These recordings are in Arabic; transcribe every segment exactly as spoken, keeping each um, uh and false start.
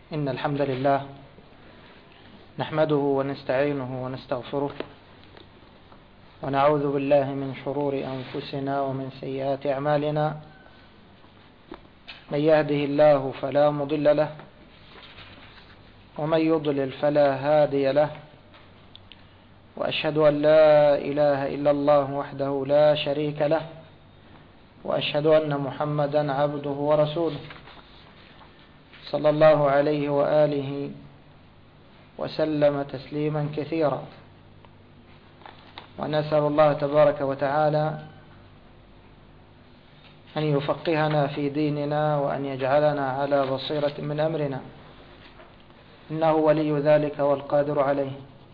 إن الحمد لله نحمده ونستعينه ونستغفره ونعوذ بالله من شرور أنفسنا ومن سيئات أعمالنا. من يهده الله فلا مضل له ومن يضلل فلا هادي له، وأشهد أن لا إله إلا الله وحده لا شريك له، وأشهد أن محمدا عبده ورسوله صلى الله عليه وآله وسلم تسليما كثيرا. ونسأل الله تبارك وتعالى أن يفقهنا في ديننا وأن يجعلنا على بصيرة من أمرنا، إنه ولي ذلك والقادر عليه.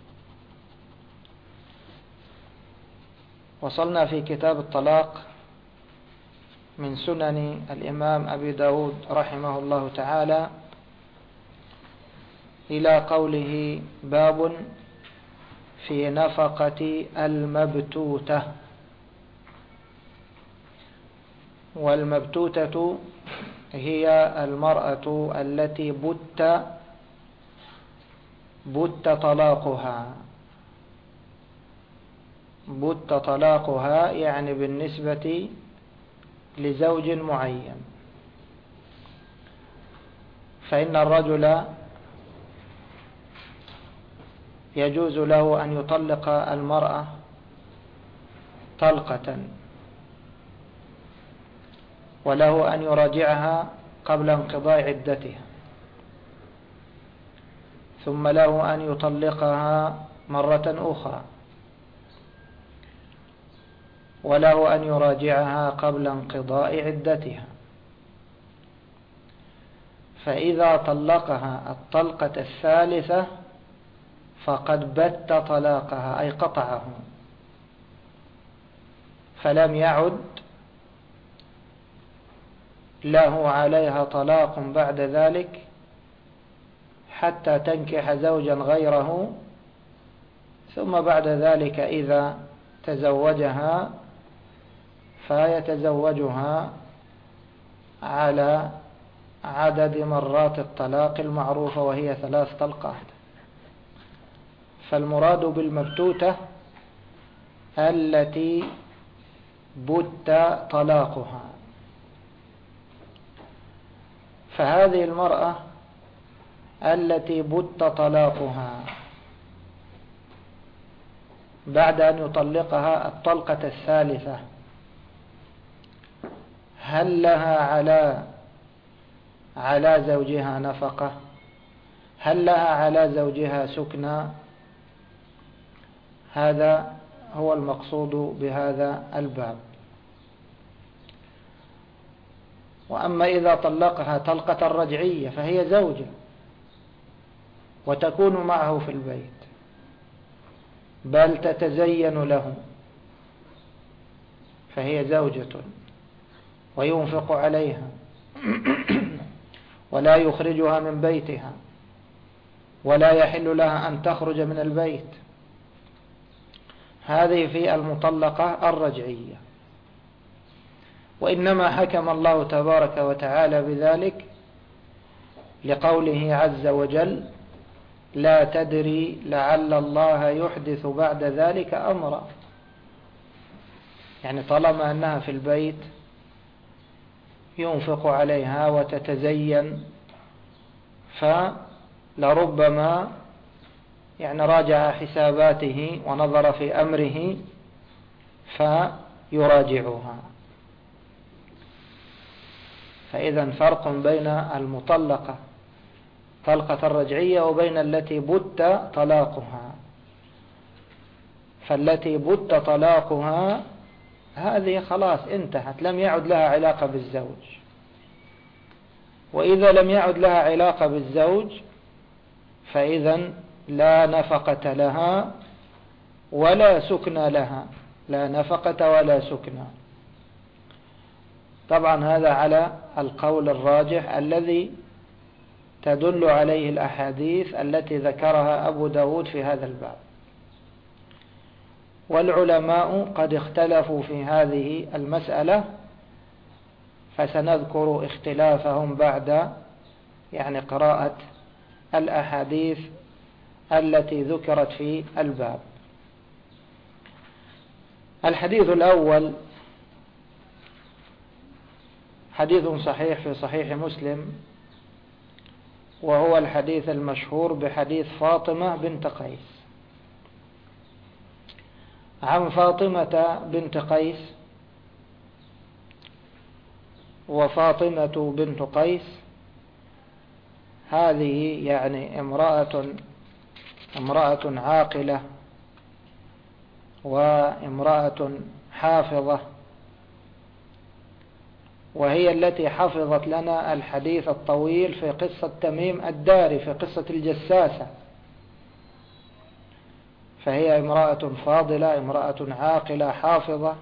وصلنا في كتاب الطلاق من سنن الإمام أبي داود رحمه الله تعالى إلى قوله: باب في نفقة المبتوتة. والمبتوتة هي المرأة التي بت بت طلاقها بت طلاقها يعني بالنسبة لزوج معين. فإن الرجل يجوز له أن يطلق المرأة طلقة، وله أن يراجعها قبل انقضاء عدتها، ثم له أن يطلقها مرة أخرى، وله أن يراجعها قبل انقضاء عدتها. فإذا طلقها الطلقة الثالثة فقد بت طلاقها، أي قطعه، فلم يعد له عليها طلاق بعد ذلك حتى تنكح زوجا غيره، ثم بعد ذلك إذا تزوجها فيتزوجها على عدد مرات الطلاق المعروفة، وهي ثلاث طلقات. فالمراد بالمبتوتة التي بت طلاقها. فهذه المرأة التي بت طلاقها بعد أن يطلقها الطلقة الثالثة، هل لها على على زوجها نفقة؟ هل لها على زوجها سكنى؟ هذا هو المقصود بهذا الباب. وأما إذا طلقها طلقة رجعية فهي زوجة وتكون معه في البيت، بل تتزين له، فهي زوجة وينفق عليها ولا يخرجها من بيتها، ولا يحل لها أن تخرج من البيت. هذه في المطلقة الرجعية. وإنما حكم الله تبارك وتعالى بذلك لقوله عز وجل: لا تدري لعل الله يحدث بعد ذلك أمرا. يعني طالما أنها في البيت ينفق عليها وتتزين، فلربما يعني راجع حساباته ونظر في أمره فيراجعها. فإذا فرق بين المطلقة طلقة الرجعية وبين التي بت طلاقها. فالتي بت طلاقها هذه خلاص انتهت، لم يعد لها علاقة بالزوج. وإذا لم يعد لها علاقة بالزوج فإذا لا نفقة لها ولا سكن لها، لا نفقة ولا سكن. طبعا هذا على القول الراجح الذي تدل عليه الأحاديث التي ذكرها أبو داود في هذا الباب. والعلماء قد اختلفوا في هذه المسألة، فسنذكر اختلافهم بعد يعني قراءة الأحاديث التي ذكرت في الباب. الحديث الأول حديث صحيح في صحيح مسلم، وهو الحديث المشهور بحديث فاطمة بنت قيس. عن فاطمة بنت قيس، وفاطمة بنت قيس هذه يعني امرأة امرأة عاقلة وامرأة حافظة، وهي التي حفظت لنا الحديث الطويل في قصة تميم الداري، في قصة الجساسة. فهي امرأة فاضلة، امرأة عاقلة حافظة.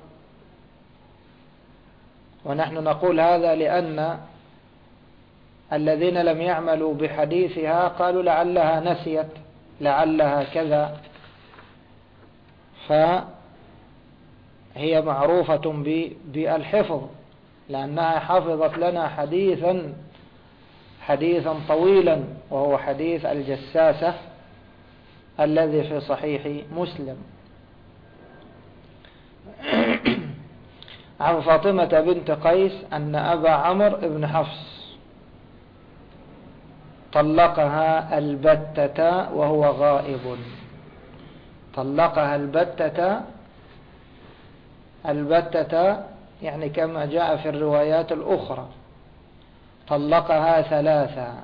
ونحن نقول هذا لأن الذين لم يعملوا بحديثها قالوا لعلها نسيت، لعلها كذا. فهي معروفة بالحفظ، لأنها حفظت لنا حديثا حديثا طويلا، وهو حديث الجساسة الذي في صحيح مسلم. عن فاطمة بنت قيس أن أبا عمرو بن حفص طلقها البتة وهو غائب. طلقها البتة، البتة يعني كما جاء في الروايات الأخرى طلقها ثلاثة،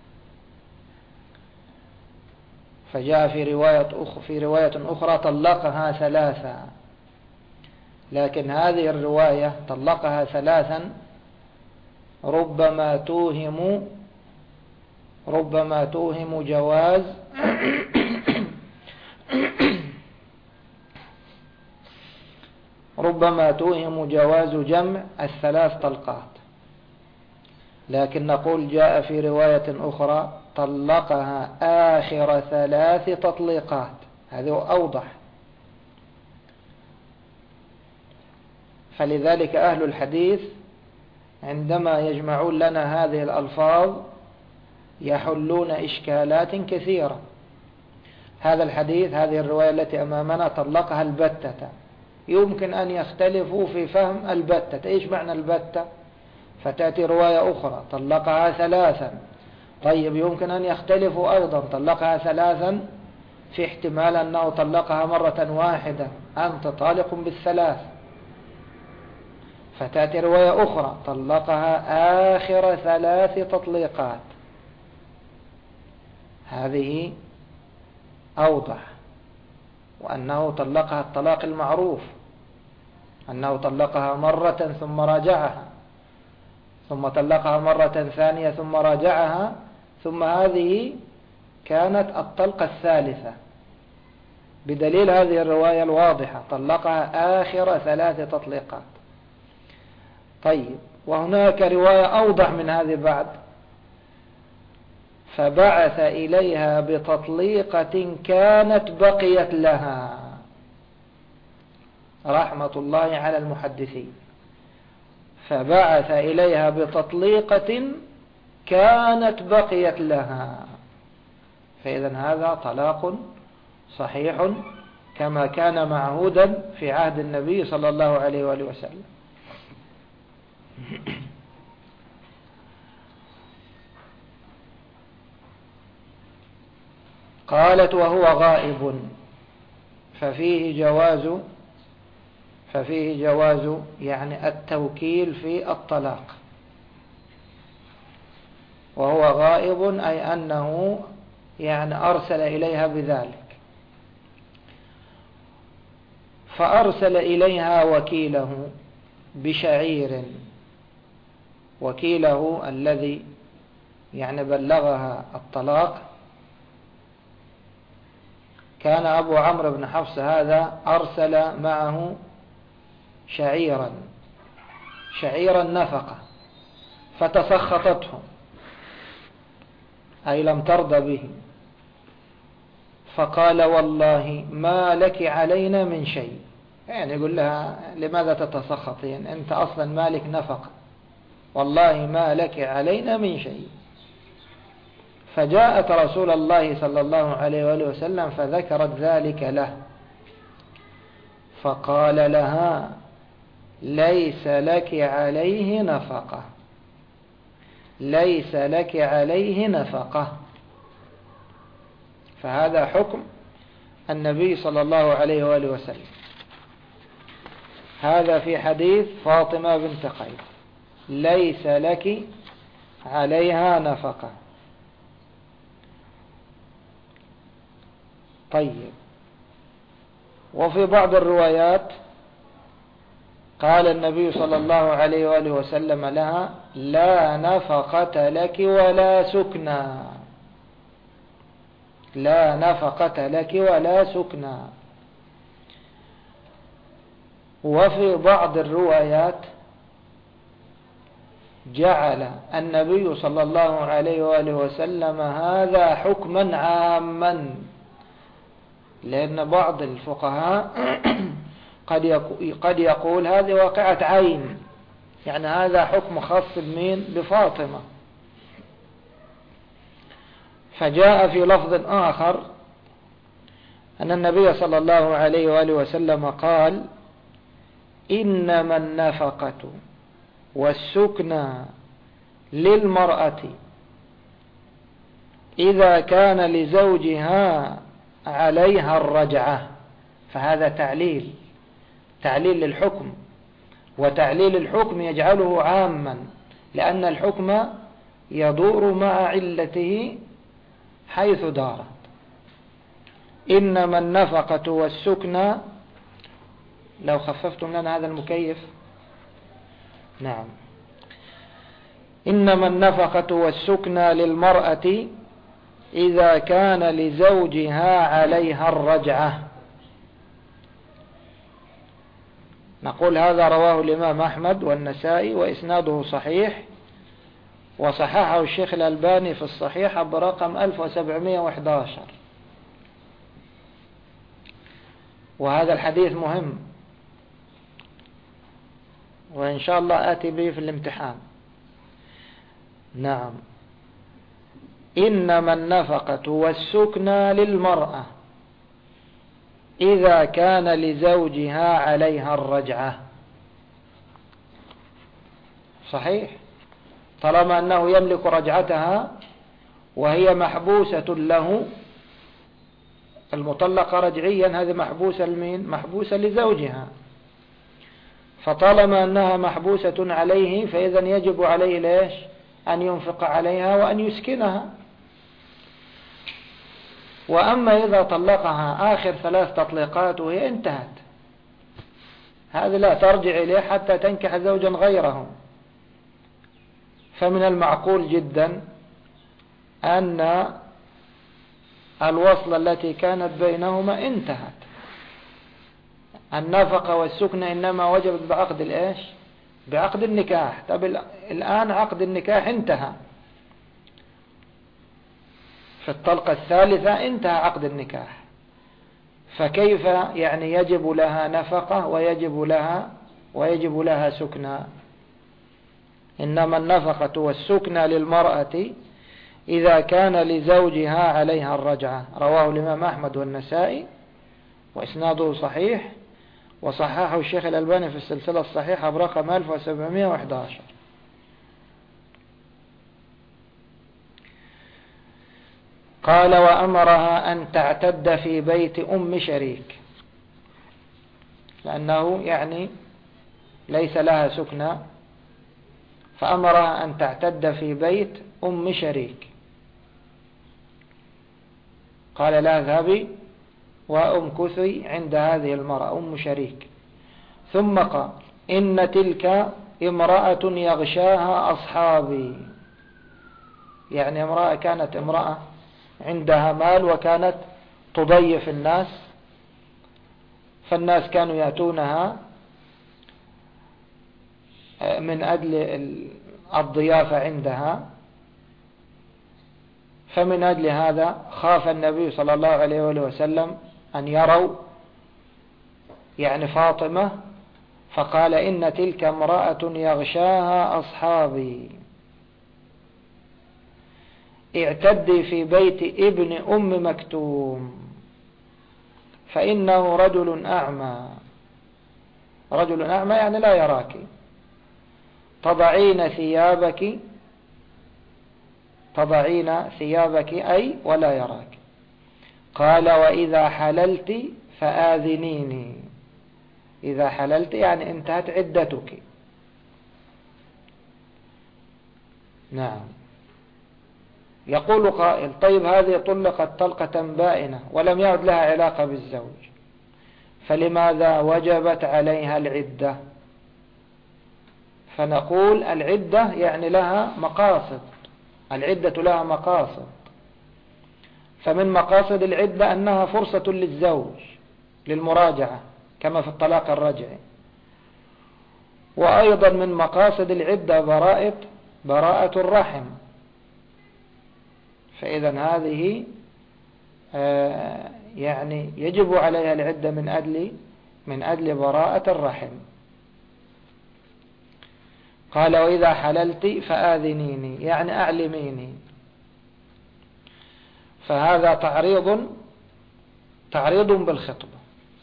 فجاء في رواية أخرى في رواية أخرى طلقها ثلاثة، لكن هذه الرواية طلقها ثلاثا ربما توهم ربما توهم جواز ربما توهم جواز جمع الثلاث طلقات، لكن نقول جاء في رواية أخرى طلقها آخر ثلاث تطليقات، هذا أوضح. فلذلك أهل الحديث عندما يجمعون لنا هذه الألفاظ يحلون إشكالات كثيرة. هذا الحديث، هذه الرواية التي أمامنا طلقها البتة، يمكن أن يختلفوا في فهم البتة، إيش معنى البتة؟ فتأتي رواية أخرى طلقها ثلاثا. طيب يمكن أن يختلفوا أيضا، طلقها ثلاثا في احتمال أنه طلقها مرة واحدة، أنت طالق بالثلاث. فتأتي رواية أخرى طلقها آخر ثلاث تطليقات، هذه أوضح، وأنه طلقها الطلاق المعروف، أنه طلقها مرة ثم راجعها، ثم طلقها مرة ثانية ثم راجعها، ثم هذه كانت الطلقة الثالثة، بدليل هذه الرواية الواضحة طلقها آخر ثلاث تطليقات. طيب، وهناك رواية أوضح من هذه بعد، فبعث إليها بتطليقة كانت بقيت لها، رحمة الله على المحدثين. فبعث إليها بتطليقة كانت بقيت لها، فإذا هذا طلاق صحيح كما كان معهودا في عهد النبي صلى الله عليه وآله وسلم. قالت وهو غائب، ففيه جواز ففيه جواز يعني التوكيل في الطلاق. وهو غائب أي أنه يعني أرسل إليها بذلك، فأرسل إليها وكيله بشعير، وكيله الذي يعني بلغها الطلاق كان أبو عمرو بن حفص، هذا أرسل معه شعيرا شعيرا نفقة، فتسخطته أي لم ترضى به، فقال والله ما لك علينا من شيء. يعني يقول لها لماذا تتسخطين، أنت أصلا مالك نفقة، والله ما لك علينا من شيء. فجاءت رسول الله صلى الله عليه وآله وسلم فذكرت ذلك له، فقال لها: ليس لك عليه نفقة، ليس لك عليه نفقة. فهذا حكم النبي صلى الله عليه وآله وسلم. هذا في حديث فاطمة بنت قيس: ليس لك عليها نفقة. طيب، وفي بعض الروايات قال النبي صلى الله عليه وآله وسلم لها: لا نفقة لك ولا سكنى، لا نفقة لك ولا سكنى. وفي بعض الروايات جعل النبي صلى الله عليه وآله وسلم هذا حكما عاما، لأن بعض الفقهاء قد يقول هذه واقعة عين، يعني هذا حكم خاص بمين؟ بفاطمة. فجاء في لفظ آخر أن النبي صلى الله عليه وآله وسلم قال: إنما النفقة والسكنى للمرأة إذا كان لزوجها عليها الرجعة. فهذا تعليل، تعليل للحكم، وتعليل الحكم يجعله عاما، لأن الحكم يدور مع علته حيث دارت. إنما النفقة والسكنى، لو خففتم لنا هذا المكيف. نعم. إنما النفقة والسكنى للمرأة إذا كان لزوجها عليها الرجعة. نقول هذا رواه الإمام أحمد والنسائي وإسناده صحيح، وصححه الشيخ الألباني في الصحيح برقم ألف وسبعمائة وأحد عشر. وهذا الحديث مهم، وإن شاء الله آتي به في الامتحان. نعم. إنما النفقة والسكنى للمرأة إذا كان لزوجها عليها الرجعة. صحيح، طالما أنه يملك رجعتها وهي محبوسة له، المطلقة رجعيا هذه محبوسة لمين؟ محبوسة لزوجها. فطالما أنها محبوسة عليه فإذا يجب عليه ليش؟ أن ينفق عليها وأن يسكنها. وأما إذا طلقها آخر ثلاث تطليقات وهي انتهت، هذه لا ترجع إليه حتى تنكح زوجا غيره. فمن المعقول جدا أن الوصلة التي كانت بينهما انتهت. النفقة والسكن إنما وجبت بعقد الإيش؟ بعقد النكاح. طب الآن عقد النكاح انتهى، في الطلقة الثالثة انتهى عقد النكاح، فكيف يعني يجب لها نفقة ويجب لها ويجب لها سكنى؟ إنما النفقة والسكنى للمرأة إذا كان لزوجها عليها الرجعة. رواه الإمام أحمد والنسائي وإسناده صحيح، وصححه الشيخ الألباني في السلسلة الصحيحة برقم ألف وسبعمائة وأحد عشر. قال: وأمرها أن تعتد في بيت أم شريك، لأنه يعني ليس لها سكنى، فأمرها أن تعتد في بيت أم شريك. قال: لا اذهبي وأمكثي عند هذه المرأة أم شريك. ثم قال: إن تلك امرأة يغشاها أصحابي، يعني امرأة كانت امرأة عندها مال وكانت تضيف الناس، فالناس كانوا يأتونها من أجل الضيافة عندها، فمن أجل هذا خاف النبي صلى الله عليه وسلم أن يروا يعني فاطمة، فقال: إن تلك امرأة يغشاها أصحابي. اعتدي في بيت ابن أم مكتوم فإنه رجل أعمى. رجل أعمى يعني لا يراك. تضعين ثيابك تضعين ثيابك أي ولا يراك. قال وإذا حللت فآذنيني. إذا حللت يعني انتهت عدتك. نعم. يقول قائل طيب هذه طلقت طلقة بائنة ولم يعد لها علاقة بالزوج، فلماذا وجبت عليها العدة؟ فنقول العدة يعني لها مقاصد، العدة لها مقاصد، فمن مقاصد العدة أنها فرصة للزوج للمراجعة كما في الطلاق الرجعي، وأيضا من مقاصد العدة براءة براءة الرحم. فإذا هذه آه يعني يجب عليها العدة من أجل من أجل براءة الرحم. قال وإذا حللت فآذنيني يعني أعلميني. فهذا تعريض تعريض بالخطبة،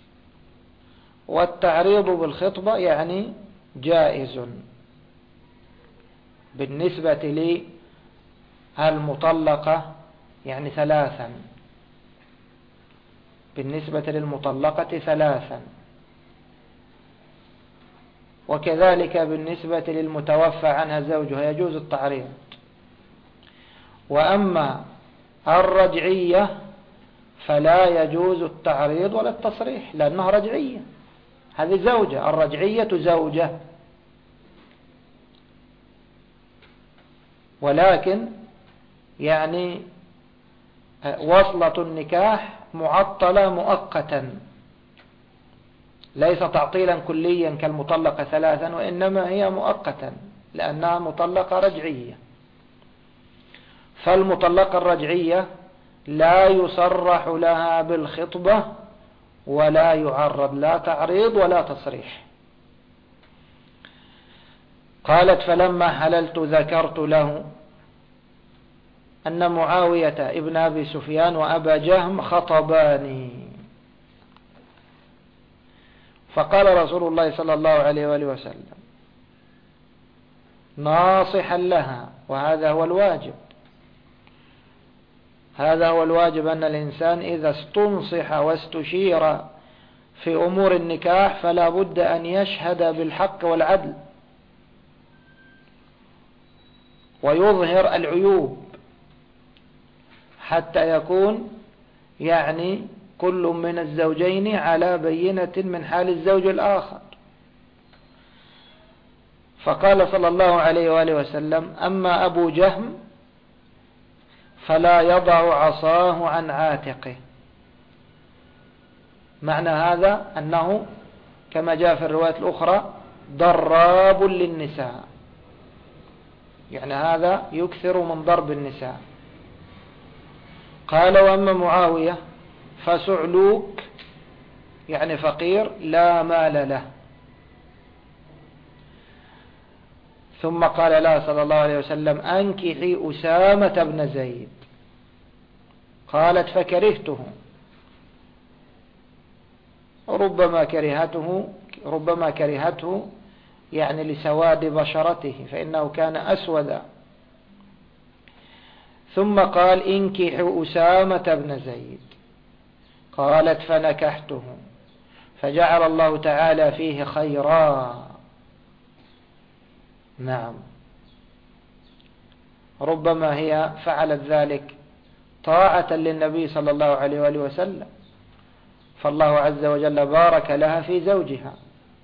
والتعريض بالخطبة يعني جائز بالنسبة للمطلقة يعني ثلاثا، بالنسبة للمطلقة ثلاثا، وكذلك بالنسبة للمتوفى عنها زوجها يجوز التعريض. وأما الرجعية فلا يجوز التعريض ولا التصريح لأنها رجعية، هذه زوجة، الرجعية زوجة. ولكن يعني وصلة النكاح معطلة مؤقتا، ليس تعطيلا كليا كالمطلقة ثلاثا، وإنما هي مؤقتا لأنها مطلقة رجعية. فالمطلقة الرجعية لا يصرح لها بالخطبة ولا يعرض لا تعريض ولا تصريح. قالت فلما حللت ذكرت له أن معاوية ابن أبي سفيان وأبا جهم خطباني، فقال رسول الله صلى الله عليه وآله وسلم ناصحا لها، وهذا هو الواجب، هذا هو الواجب أن الإنسان إذا استنصح واستشير في أمور النكاح فلا بد أن يشهد بالحق والعدل ويظهر العيوب حتى يكون يعني كل من الزوجين على بينة من حال الزوج الآخر. فقال صلى الله عليه وآله وسلم أما أبو جهم فلا يضع عصاه عن عاتقه. معنى هذا أنه كما جاء في الرواية الأخرى ضراب للنساء، يعني هذا يكثر من ضرب النساء. قال وأما معاوية فسعلوك يعني فقير لا مال له. ثم قال لا صلى الله عليه وسلم أنكحي أسامة بن زيد. قالت فكرهته، ربما كرهته ربما كرهته يعني لسواد بشرته فإنه كان أسودا. ثم قال انكحوا أسامة بن زيد. قالت فنكحته فجعل الله تعالى فيه خيرا. نعم، ربما هي فعلت ذلك طاعة للنبي صلى الله عليه وآله وسلم، فالله عز وجل بارك لها في زوجها.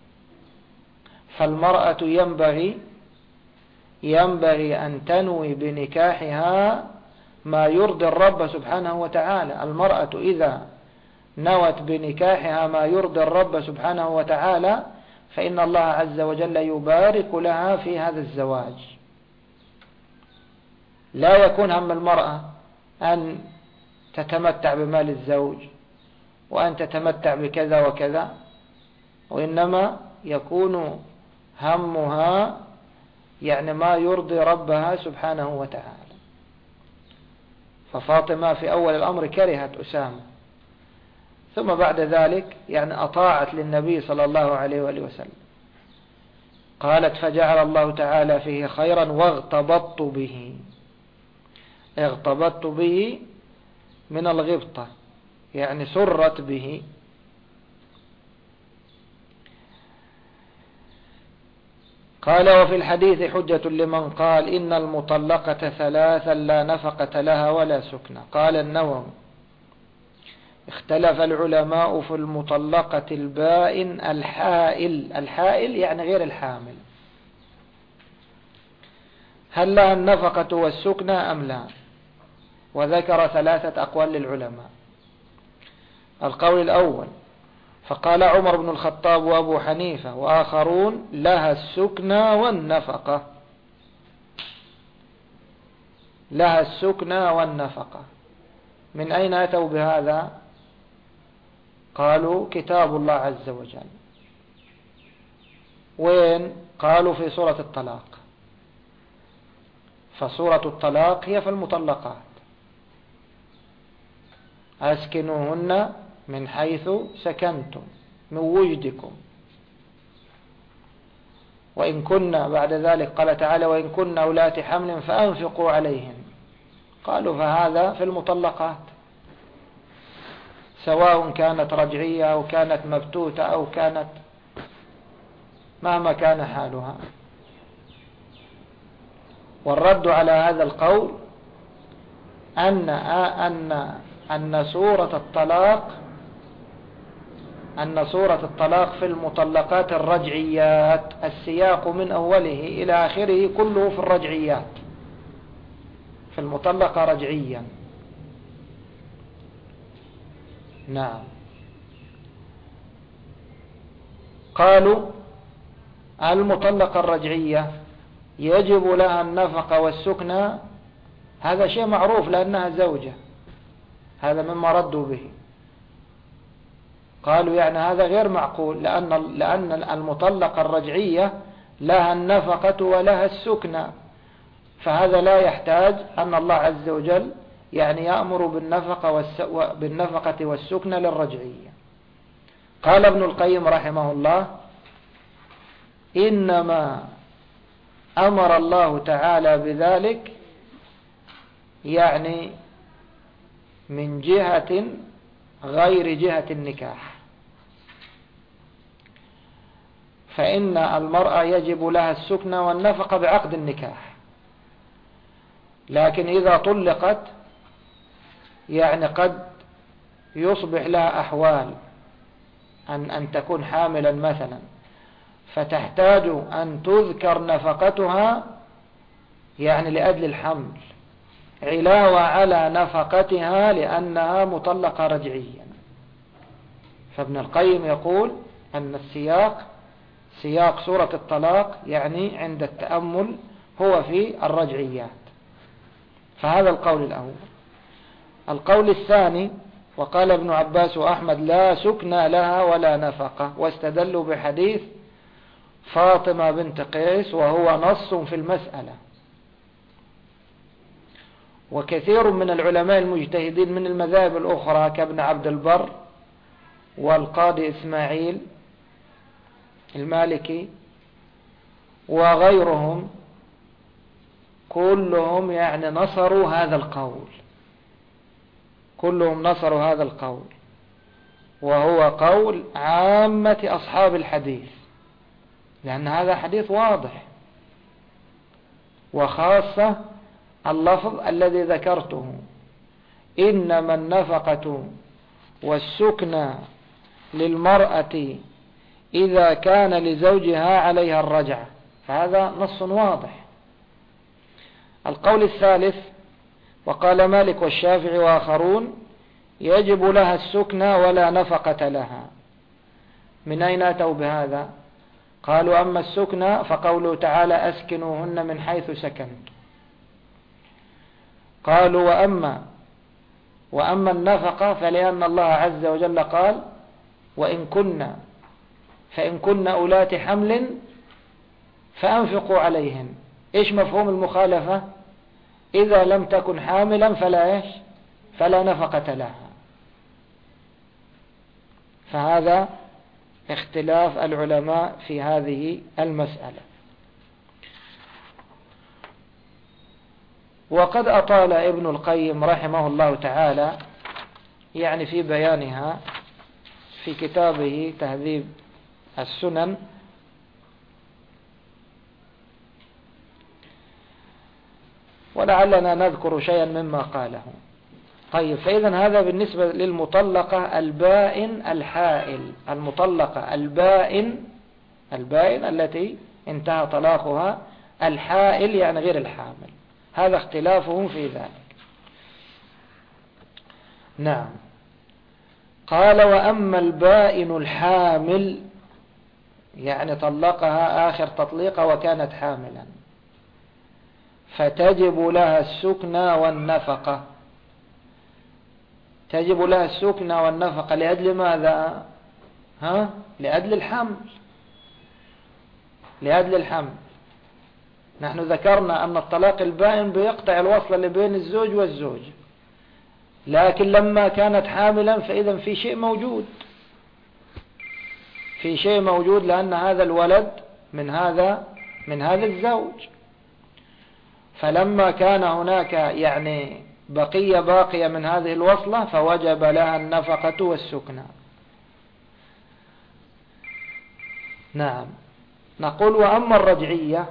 فالمرأة ينبغي ينبغي أن تنوي بنكاحها ما يرضي الرب سبحانه وتعالى. المرأة إذا نوت بنكاحها ما يرضي الرب سبحانه وتعالى فإن الله عز وجل يبارك لها في هذا الزواج. لا يكون هم المرأة أن تتمتع بمال الزوج وأن تتمتع بكذا وكذا، وإنما يكون همها يعني ما يرضي ربها سبحانه وتعالى. ففاطمة في أول الأمر كرهت أسامة، ثم بعد ذلك يعني أطاعت للنبي صلى الله عليه وآله وسلم. قالت فجعل الله تعالى فيه خيرا واغتبطت به. اغتبطت به من الغبطة، يعني سرت به. قال وفي الحديث حجة لمن قال إن المطلقة ثلاثا لا نفقة لها ولا سكنى. قال النووي اختلف العلماء في المطلقة البائن الحائل. الحائل يعني غير الحامل، هل لها النفقة والسكنى أم لا؟ وذكر ثلاثة أقوال للعلماء. القول الأول فقال عمر بن الخطاب وأبو حنيفة وآخرون لها السكنى والنفقة. لها السكنى والنفقة. من أين أتوا بهذا؟ قالوا كتاب الله عز وجل. وين؟ قالوا في سورة الطلاق، فسورة الطلاق هي في المطلقات. أسكنوهن من حيث سكنتم من وجدكم، وإن كنا بعد ذلك قال تعالى وإن كنا أولات حمل فأنفقوا عليهن. قالوا فهذا في المطلقات، سواء كانت رجعية أو كانت مبتوتة أو كانت مهما كان حالها. والرد على هذا القول أن أن أن سورة الطلاق أن سورة الطلاق في المطلقات الرجعيات، السياق من أوله إلى آخره كله في الرجعيات، في المطلقة رجعيا. نعم. قالوا المطلقة الرجعية يجب لها النفقة والسكنى، هذا شيء معروف لأنها زوجة، هذا مما ردوا به. قالوا يعني هذا غير معقول، لأن لأن المطلقة الرجعية لها النفقة ولها السكنى، فهذا لا يحتاج أن الله عز وجل يعني يأمر بالنفقة بالنفقة والسكنى للرجعية. قال ابن القيم رحمه الله إنما أمر الله تعالى بذلك يعني من جهة غير جهة النكاح، فإن المرأة يجب لها السكنى والنفقة بعقد النكاح، لكن إذا طلقت يعني قد يصبح لها أحوال أن, أن تكون حاملا مثلا، فتحتاج أن تذكر نفقتها يعني لأجل الحمل علاوة على نفقتها لأنها مطلقة رجعيا. فابن القيم يقول أن السياق سياق سورة الطلاق يعني عند التأمل هو في الرجعيات. فهذا القول الأول. القول الثاني وقال ابن عباس وأحمد لا سكنى لها ولا نفقة، واستدلوا بحديث فاطمة بنت قيس وهو نص في المسألة. وكثير من العلماء المجتهدين من المذاهب الأخرى كابن عبد البر والقاضي إسماعيل المالكي وغيرهم كلهم يعني نصروا هذا القول، كلهم نصروا هذا القول، وهو قول عامة أصحاب الحديث، لأن هذا حديث واضح، وخاصة اللفظ الذي ذكرته إنما النفقة والسكنى للمرأة إذا كان لزوجها عليها الرجعة، فهذا نص واضح. القول الثالث وقال مالك والشافعي وآخرون يجب لها السكنى ولا نفقة لها. من أين أتوا بهذا؟ قالوا أما السكنى فقوله تعالى أسكنوهن من حيث سكنت. قالوا وأما وأما النفقة فلأن الله عز وجل قال وإن كنا فإن كنا أولات حمل فأنفقوا عليهن. إيش مفهوم المخالفة؟ إذا لم تكن حاملا فلا إيش فلا نفقة لها. فهذا اختلاف العلماء في هذه المسألة. وقد أطال ابن القيم رحمه الله تعالى يعني في بيانها في كتابه تهذيب السنن، ولعلنا نذكر شيئا مما قاله. طيب، فإذا هذا بالنسبة للمطلقة البائن الحائل. المطلقة البائن البائن التي انتهى طلاقها، الحائل يعني غير الحامل. هذا اختلافهم في ذلك. نعم. قال: وأما البائن الحامل يعني طلقها آخر تطليقة وكانت حاملا، فتجب لها السكنى والنفقة. تجب لها السكنى والنفقة لأجل ماذا؟ ها؟ لأجل الحمل. لأجل الحمل. نحن ذكرنا أن الطلاق البائن بيقطع الوصل اللي بين الزوج والزوج، لكن لما كانت حاملا فإذا في شيء موجود، في شيء موجود لأن هذا الولد من هذا من هذا الزوج. فلما كان هناك يعني بقية باقية من هذه الوصلة فوجب لها النفقة والسكنى. نعم. نقول: وأما الرجعية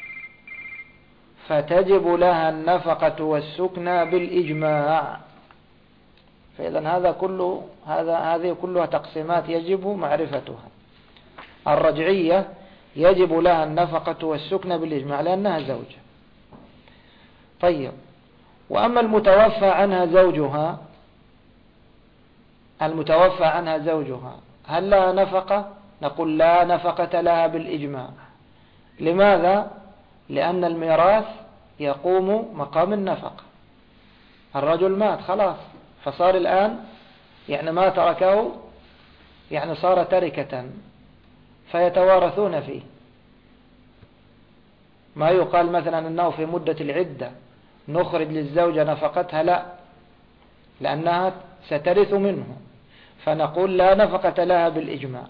فتجب لها النفقة والسكنى بالإجماع. فإذا هذا كله هذا هذه كلها تقسيمات يجب معرفتها. الرجعية يجب لها النفقة والسكنى بالإجماع لأنها زوجة. طيب، وأما المتوفى عنها زوجها المتوفى عنها زوجها هل لها نفقة؟ نقول: لا نفقة لها بالإجماع. لماذا؟ لأن الميراث يقوم مقام النفقة. الرجل مات خلاص، فصار الآن يعني ما تركه يعني صار تركة فيتوارثون فيه. ما يقال مثلا أنه في مدة العدة نخرج للزوجة نفقتها، لا، لأنها سترث منه، فنقول لا نفقة لها بالإجماع.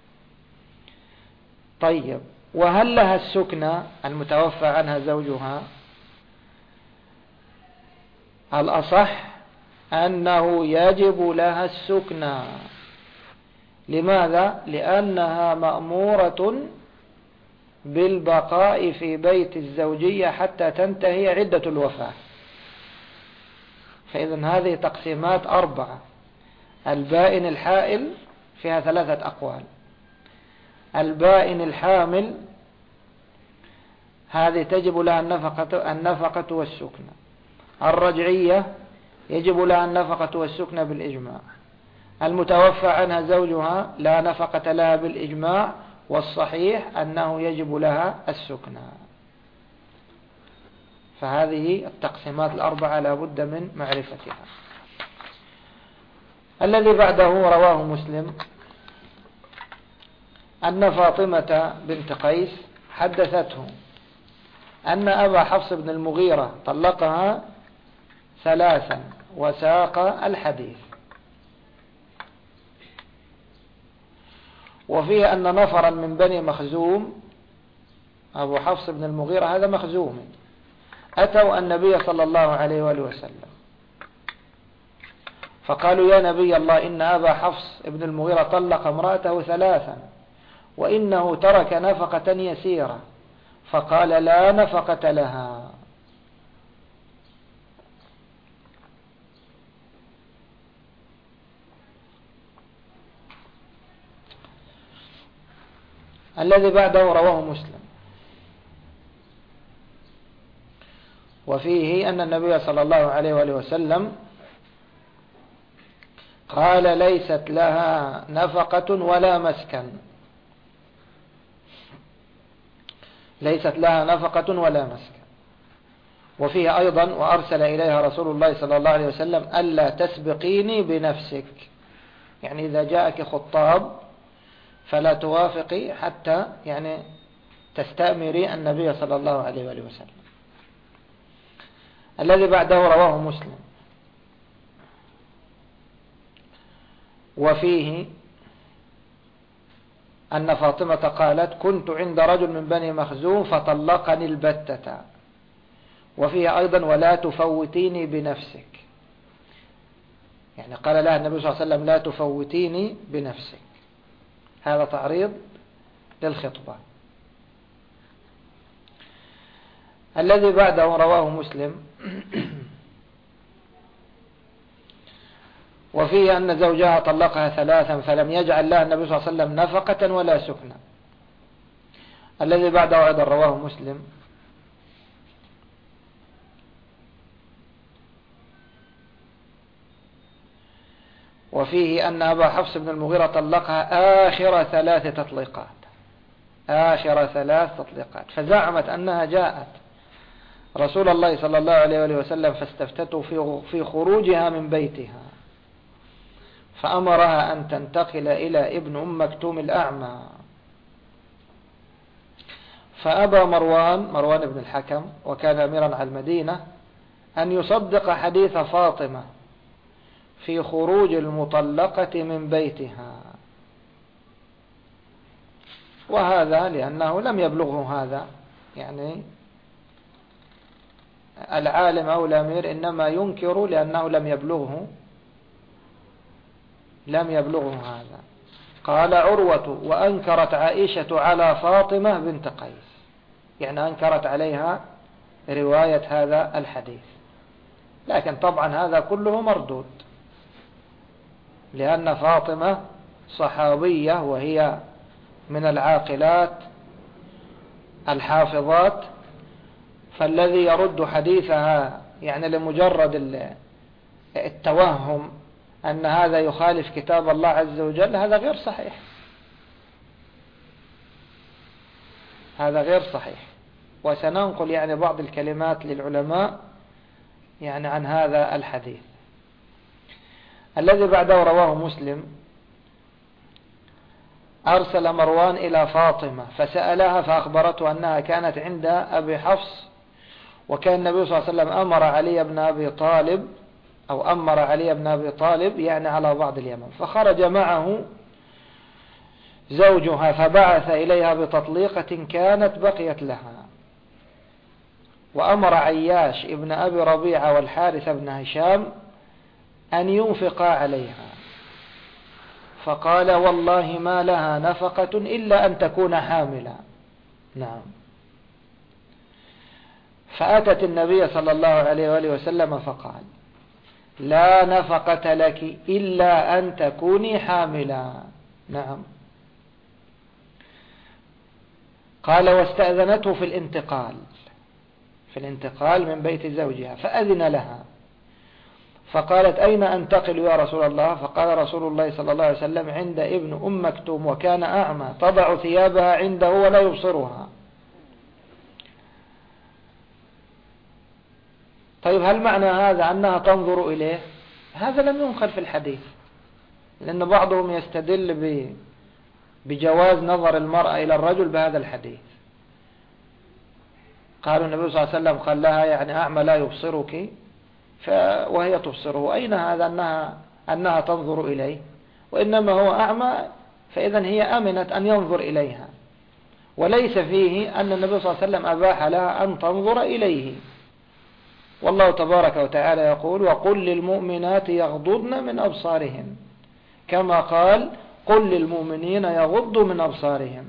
طيب، وهل لها السكنى المتوفى عنها زوجها؟ الأصح أنه يجب لها السكنى. لماذا؟ لأنها مأمورة بالبقاء في بيت الزوجية حتى تنتهي عدة الوفاة. فإذن هذه تقسيمات أربعة. البائن الحائل فيها ثلاثة أقوال. البائن الحامل هذه تجب لها النفقة, النفقة والسكنى. الرجعية يجب لها النفقة والسكنى بالإجماع. المتوفى عنها زوجها لا نفقة لها بالإجماع، والصحيح أنه يجب لها السكنى. فهذه التقسيمات الأربعة لا بد من معرفتها. الذي بعده رواه مسلم أن فاطمة بنت قيس حدثته أن أبا حفص بن المغيرة طلقها ثلاثا وساق الحديث. وفيه أن نفرا من بني مخزوم، أبو حفص بن المغيرة هذا مخزوم، أتوا النبي صلى الله عليه وآله وسلم فقالوا: يا نبي الله، إن أبا حفص بن المغيرة طلق امرأته ثلاثا وإنه ترك نفقة يسيرة. فقال: لا نفقة لها. الذي بعده رواه مسلم، وفيه أن النبي صلى الله عليه وآله وسلم قال: ليست لها نفقة ولا مسكن. ليست لها نفقة ولا مسكن. وفيه أيضا: وأرسل إليها رسول الله صلى الله عليه وسلم ألا تسبقيني بنفسك، يعني إذا جاءك خطاب فلا توافقي حتى يعني تستأمري النبي صلى الله عليه وآله وسلم. الذي بعده رواه مسلم، وفيه أن فاطمة قالت: كنت عند رجل من بني مخزوم فطلقني البتة. وفيه أيضا: ولا تفوتيني بنفسك، يعني قال لها النبي صلى الله عليه وسلم: لا تفوتيني بنفسك. هذا تعريض للخطبة. الذي بعده رواه مسلم، وفيه أن زوجها طلقها ثلاثا فلم يجعل لها النبي صلى الله عليه وسلم نفقة ولا سكنا. الذي بعده أيضا رواه مسلم، وفيه أن أبا حفص بن المغيرة طلقها آخر ثلاث تطليقات، آخر ثلاث تطليقات، فزعمت أنها جاءت رسول الله صلى الله عليه وآله وسلم فاستفتته في خروجها من بيتها، فأمرها أن تنتقل إلى ابن أم مكتوم الأعمى. فأبى مروان مروان بن الحكم، وكان أميرا على المدينة، أن يصدق حديث فاطمة في خروج المطلقة من بيتها، وهذا لأنه لم يبلغه هذا، يعني العالم أو الأمير إنما ينكر لأنه لم يبلغه لم يبلغه هذا. قال عروة: وأنكرت عائشة على فاطمة بنت قيس، يعني أنكرت عليها رواية هذا الحديث. لكن طبعا هذا كله مردود، لأن فاطمة صحابية وهي من العاقلات الحافظات، فالذي يرد حديثها يعني لمجرد التوهم أن هذا يخالف كتاب الله عز وجل، هذا غير صحيح، هذا غير صحيح. وسننقل يعني بعض الكلمات للعلماء يعني عن هذا الحديث. الذي بعده رواه مسلم، أرسل مروان إلى فاطمة فسألها فأخبرته أنها كانت عند أبي حفص، وكان النبي صلى الله عليه وسلم أمر علي بن أبي طالب أو أمر علي بن أبي طالب يعني على بعض اليمن، فخرج معه زوجها فبعث إليها بتطليقة كانت بقيت لها، وأمر عياش ابن أبي ربيعة والحارث بن هشام أن ينفقا عليها، فقال: والله ما لها نفقة إلا أن تكون حاملا. نعم. فأتت النبي صلى الله عليه وآله وسلم فقال: لا نفقة لك إلا أن تكوني حاملا. نعم. قال: واستأذنته في الانتقال في الانتقال من بيت زوجها فأذن لها، فقالت: أين أنتقل يا رسول الله؟ فقال رسول الله صلى الله عليه وسلم: عند ابن أم مكتوم وكان أعمى، تضع ثيابها عنده ولا يبصرها. طيب هل معنى هذا أنها تنظر إليه؟ هذا لم ينقل في الحديث، لأن بعضهم يستدل بجواز نظر المرأة إلى الرجل بهذا الحديث. قالوا النبي صلى الله عليه وسلم قال لها: يعني أعمى لا يبصرك وهي تبصره، أين هذا أنها, أنها تنظر إليه؟ وإنما هو أعمى، فإذا هي أمنت أن ينظر إليها، وليس فيه أن النبي صلى الله عليه وسلم أباح لها أن تنظر إليه. والله تبارك وتعالى يقول: وقل للمؤمنات يغضضن من أبصارهن، كما قال: قل للمؤمنين يغضوا من أبصارهم.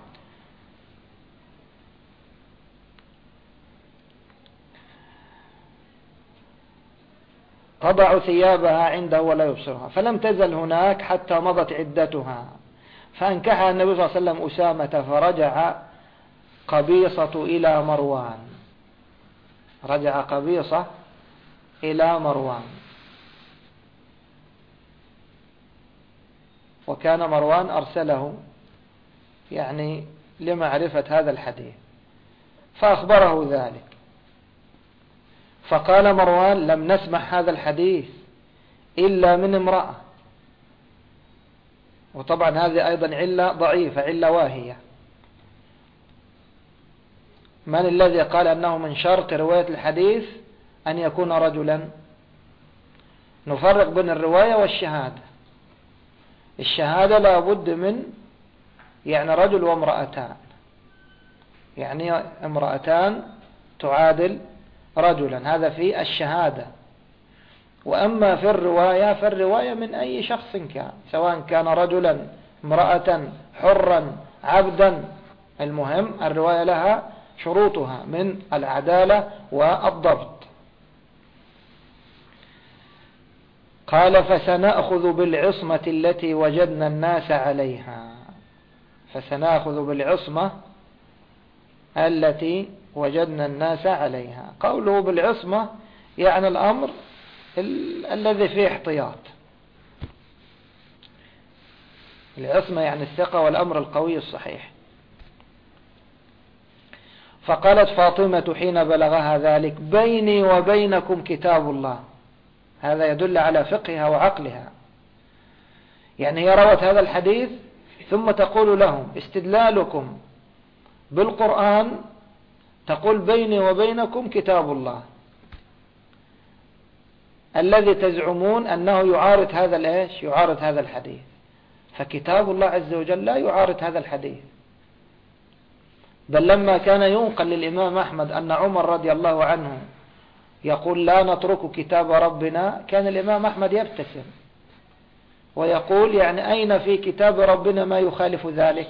تضع ثيابها عنده ولا يبصرها، فلم تزل هناك حتى مضت عدتها، فأنكحها النبي صلى الله عليه وسلم أسامة، فرجع قبيصة إلى مروان رجع قبيصة إلى مروان وكان مروان أرسله يعني لمعرفة هذا الحديث، فأخبره ذلك، فقال مروان: لم نسمع هذا الحديث إلا من امرأة. وطبعا هذه أيضا علة ضعيفة، علة واهية. من الذي قال أنه من شرط رواية الحديث أن يكون رجلا؟ نفرق بين الرواية والشهادة. الشهادة لا بد من يعني رجل وامرأتان، يعني امرأتان تعادل رجلا، هذا في الشهادة. وأما في الرواية فالرواية من أي شخص كان، سواء كان رجلا، امرأة، حرا، عبدا، المهم الرواية لها شروطها من العدالة والضبط. قال فسنأخذ بالعصمة التي وجدنا الناس عليها. فسنأخذ بالعصمة التي وجدنا الناس عليها. قوله بالعصمة يعني الأمر ال الذي فيه احتياط. العصمة يعني الثقة والأمر القوي الصحيح. فقالت فاطمة حين بلغها ذلك بيني وبينكم كتاب الله. هذا يدل على فقهها وعقلها، يعني هي روت هذا الحديث ثم تقول لهم استدلالكم بالقرآن، تقول بيني وبينكم كتاب الله الذي تزعمون أنه يعارض هذا الإيش؟ يعارض هذا الحديث. فكتاب الله عز وجل لا يعارض هذا الحديث. بل لما كان ينقل للإمام أحمد أن عمر رضي الله عنه يقول لا نترك كتاب ربنا، كان الإمام أحمد يبتسم ويقول يعني أين في كتاب ربنا ما يخالف ذلك،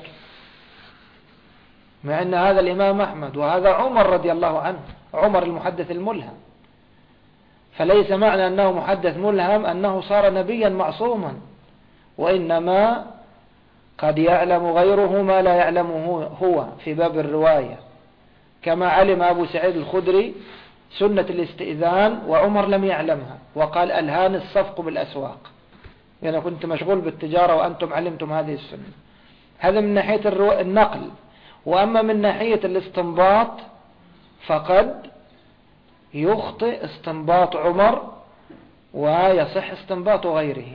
مع أن هذا الإمام أحمد وهذا عمر رضي الله عنه، عمر المحدث الملهم. فليس معنى أنه محدث ملهم أنه صار نبيا معصوما، وإنما قد يعلم غيره ما لا يعلمه هو في باب الرواية، كما علم أبو سعيد الخدري سنة الاستئذان وعمر لم يعلمها، وقال ألهاني الصفق بالأسواق، يعني كنت مشغول بالتجارة وأنتم علمتم هذه السنة. هذا من ناحية النقل. وأما من ناحية الاستنباط فقد يخطئ استنباط عمر ويصح استنباط غيره.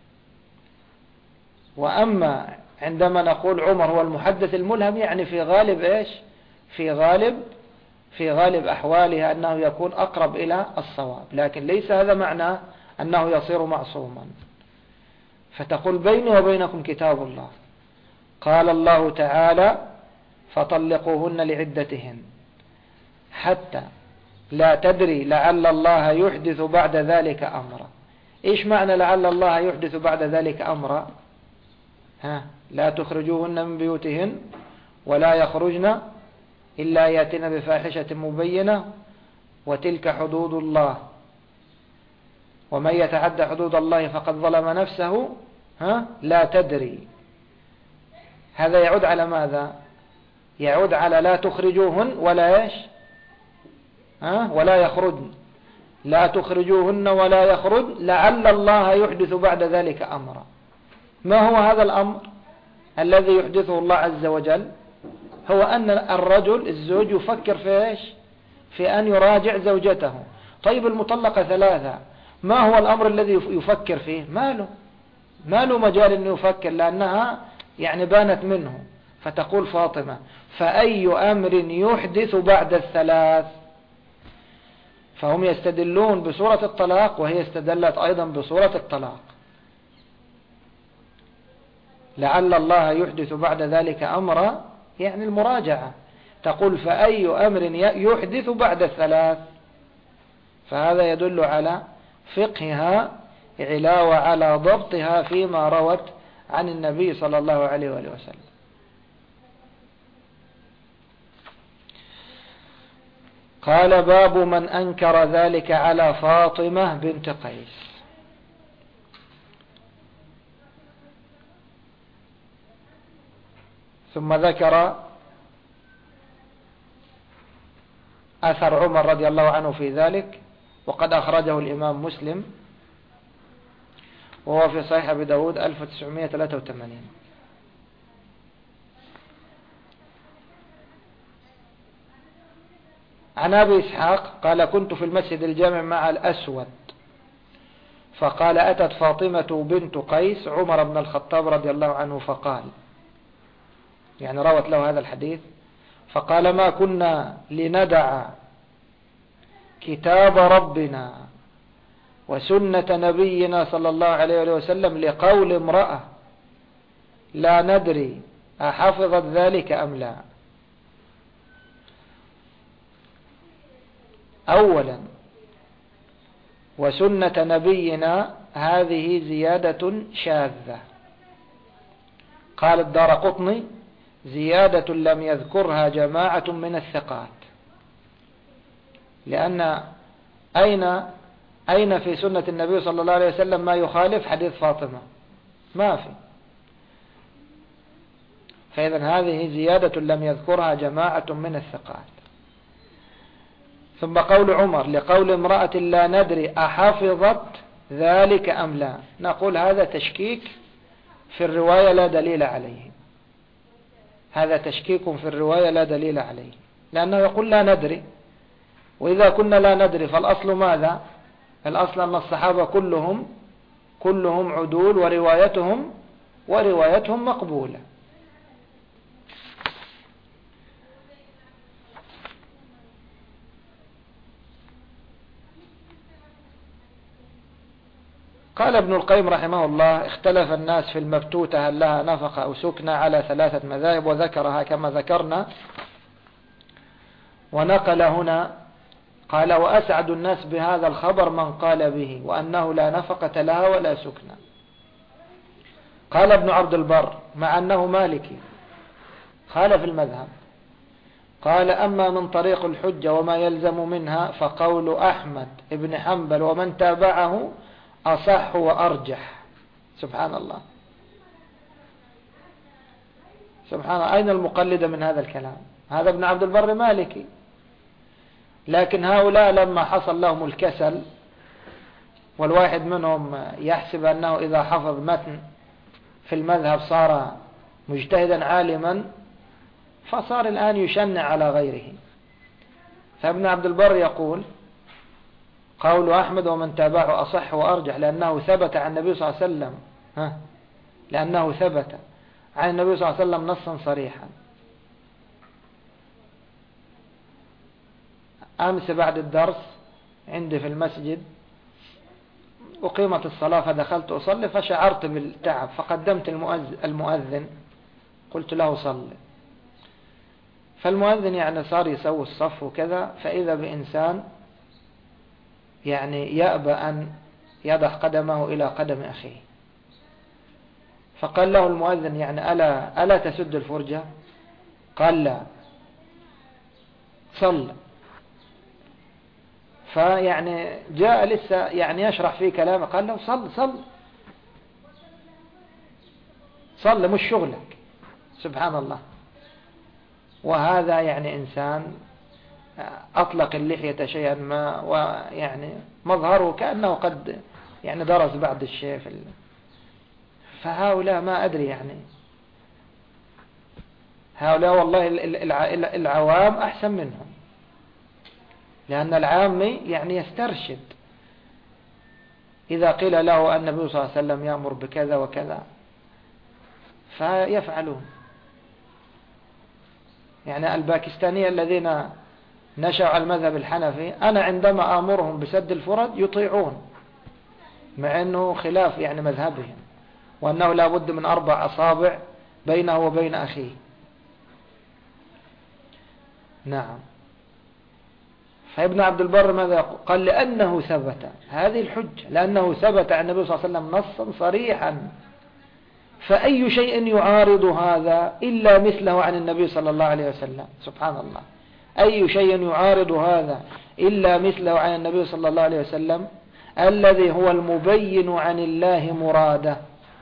وأما عندما نقول عمر هو المحدث الملهم يعني في غالب إيش؟ في غالب في غالب أحوالها أنه يكون أقرب إلى الصواب، لكن ليس هذا معنى أنه يصير معصوما. فتقول بيني وبينكم كتاب الله. قال الله تعالى فطلقوهن لعدتهن حتى لا تدري لعل الله يحدث بعد ذلك أمرا. إيش معنى لعل الله يحدث بعد ذلك أمرا؟ ها لا تخرجوهن من بيوتهن ولا يخرجن إلا يأتين بفاحشة مبينة وتلك حدود الله ومن يتعدى حدود الله فقد ظلم نفسه ها لا تدري. هذا يعود على ماذا؟ يعود على لا تخرجوهن ولا ايش؟ ها ولا يخرجن. لا تخرجوهن ولا يخرجن لعل الله يحدث بعد ذلك أمرا. ما هو هذا الأمر الذي يحدثه الله عز وجل؟ هو أن الرجل الزوج يفكر في ايش؟ في أن يراجع زوجته. طيب المطلقة ثلاثة، ما هو الأمر الذي يفكر فيه؟ ما له ما له مجال أنه يفكر، لأنها يعني بانت منه. فتقول فاطمة فأي أمر يحدث بعد الثلاث؟ فهم يستدلون بسورة الطلاق وهي استدلت أيضا بسورة الطلاق. لعل الله يحدث بعد ذلك أمرا يعني المراجعة. تقول فأي أمر يحدث بعد الثلاث؟ فهذا يدل على فقهها علاوة على ضبطها فيما روت عن النبي صلى الله عليه وآله وسلم. قال باب من أنكر ذلك على فاطمة بنت قيس. ثم ذكر أثر عمر رضي الله عنه في ذلك، وقد أخرجه الإمام مسلم وهو في صحيح أبي داود ألف وتسعمائة وثلاثة وثمانين. عن أبي إسحاق قال كنت في المسجد الجامع مع الأسود فقال أتت فاطمة بنت قيس عمر بن الخطاب رضي الله عنه فقال، يعني روت له هذا الحديث، فقال ما كنا لندع كتاب ربنا وسنة نبينا صلى الله عليه وسلم لقول امرأة لا ندري أحفظت ذلك أم لا. أولا وسنة نبينا هذه زيادة شاذة. قال الدارقطني زيادة لم يذكرها جماعة من الثقات. لأن أين أين في سنة النبي صلى الله عليه وسلم ما يخالف حديث فاطمة؟ ما في. فإذا هذه زيادة لم يذكرها جماعة من الثقات. ثم قول عمر لقول امرأة لا ندري أحفظت ذلك أم لا، نقول هذا تشكيك في الرواية لا دليل عليه. هذا تشكيك في الرواية لا دليل عليه، لأنه يقول لا ندري، وإذا كنا لا ندري فالأصل ماذا؟ الأصل أن الصحابة كلهم كلهم عدول وروايتهم وروايتهم مقبولة. قال ابن القيم رحمه الله اختلف الناس في المبتوتة هل لها نفقة أو سكنة على ثلاثة مذاهب، وذكرها كما ذكرنا. ونقل هنا قال وأسعد الناس بهذا الخبر من قال به وأنه لا نفقة لها ولا سكنة. قال ابن عبد البر مع أنه مالكي قال في المذهب، قال أما من طريق الحجة وما يلزم منها فقول أحمد ابن حنبل ومن تابعه أصح وأرجح. سبحان الله، سبحان الله، أين المقلد من هذا الكلام؟ هذا ابن عبد البر مالكي، لكن هؤلاء لما حصل لهم الكسل والواحد منهم يحسب أنه إذا حفظ متن في المذهب صار مجتهدا عالما، فصار الآن يشنع على غيره. فابن عبد البر يقول قول أحمد ومن تابعه أصح وأرجح لأنه ثبت عن النبي صلى الله عليه وسلم ها لأنه ثبت عن النبي صلى الله عليه وسلم نصا صريحا. أمس بعد الدرس عندي في المسجد أقيمت الصلاة فدخلت أصلي فشعرت بالتعب فقدمت المؤذن قلت له صل. فالمؤذن يعني صار يسوي الصف وكذا، فإذا بإنسان يعني يأبى أن يضع قدمه إلى قدم أخيه، فقال له المؤذن يعني ألا, ألا تسد الفرجة؟ قال لا، صل. فيعني جاء لسه يعني يشرح فيه كلامه، قال له صل صل صل مش شغلك. سبحان الله. وهذا يعني إنسان أطلق اللحية شيئا ما، ويعني مظهره كأنه قد يعني درس بعض الشيء في ال... فهؤلاء ما أدري يعني هؤلاء والله العوام أحسن منهم، لأن العامي يعني يسترشد إذا قيل له النبي صلى الله عليه وسلم يأمر بكذا وكذا فيفعلون. يعني الباكستانية الذين نشأوا على المذهب الحنفي أنا عندما آمرهم بسد الفرج يطيعون، مع أنه خلاف يعني مذهبهم، وأنه لا بد من أربع أصابع بينه وبين أخيه. نعم. فابن عبد البر ماذا يقول؟ قال لأنه ثبت، هذه الحجة، لأنه ثبت عن النبي صلى الله عليه وسلم نصا صريحا، فأي شيء يعارض هذا إلا مثله عن النبي صلى الله عليه وسلم. سبحان الله، أي شيء يعارض هذا إلا مثله عن النبي صلى الله عليه وسلم الذي هو المبين عن الله مراده.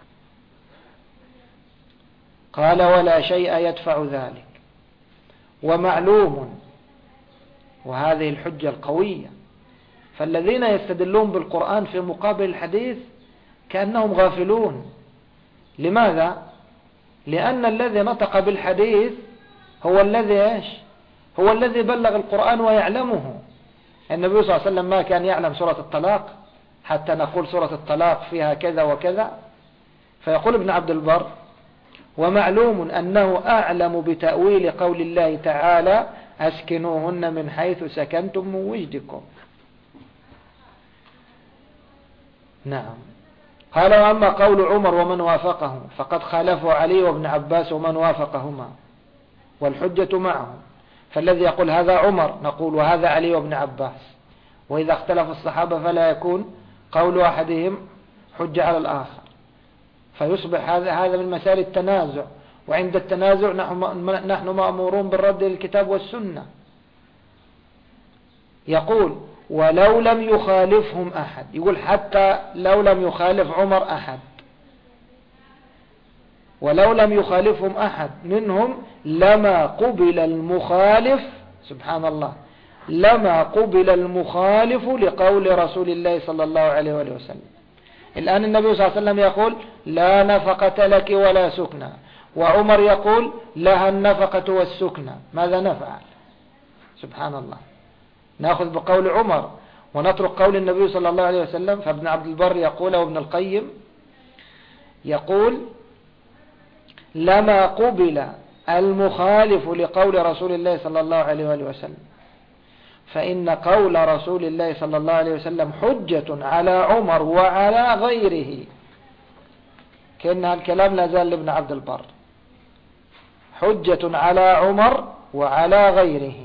قال ولا شيء يدفع ذلك. ومعلوم، وهذه الحجة القوية، فالذين يستدلون بالقرآن في مقابل الحديث كأنهم غافلون. لماذا؟ لأن الذي نطق بالحديث هو الذي ايش؟ هو الذي بلغ القرآن ويعلمه. النبي صلى الله عليه وسلم ما كان يعلم سورة الطلاق حتى نقول سورة الطلاق فيها كذا وكذا. فيقول ابن عبد البر ومعلوم أنه أعلم بتأويل قول الله تعالى أسكنوهن من حيث سكنتم من وجدكم. نعم. قال وأما قول عمر ومن وافقه فقد خالفه علي وابن عباس ومن وافقهما والحجة معهم، فالذي يقول هذا عمر نقول وهذا علي وابن عباس، وإذا اختلف الصحابة فلا يكون قول أحدهم حجة على الآخر، فيصبح هذا هذا من مسائل التنازع، وعند التنازع نحن مأمورون بالرد للكتاب والسنة. يقول ولو لم يخالفهم أحد، يقول حتى لو لم يخالف عمر أحد، ولو لم يخالفهم أحد منهم لما قبل المخالف، سبحان الله، لما قبل المخالف لقول رسول الله صلى الله عليه وآله وسلم. الآن النبي صلى الله عليه وسلم يقول لا نفقة لك ولا سكنى، وعمر يقول لها النفقة والسكنى، ماذا نفعل؟ سبحان الله. نأخذ بقول عمر ونترك قول النبي صلى الله عليه وسلم. فابن عبد البر يقول وابن القيم يقول لما قبل المخالف لقول رسول الله صلى الله عليه وآله وسلم، فإن قول رسول الله صلى الله عليه وسلم حجة على عمر وعلى غيره. كأن الكلام لا زال لابن عبد البر، حجة على عمر وعلى غيره.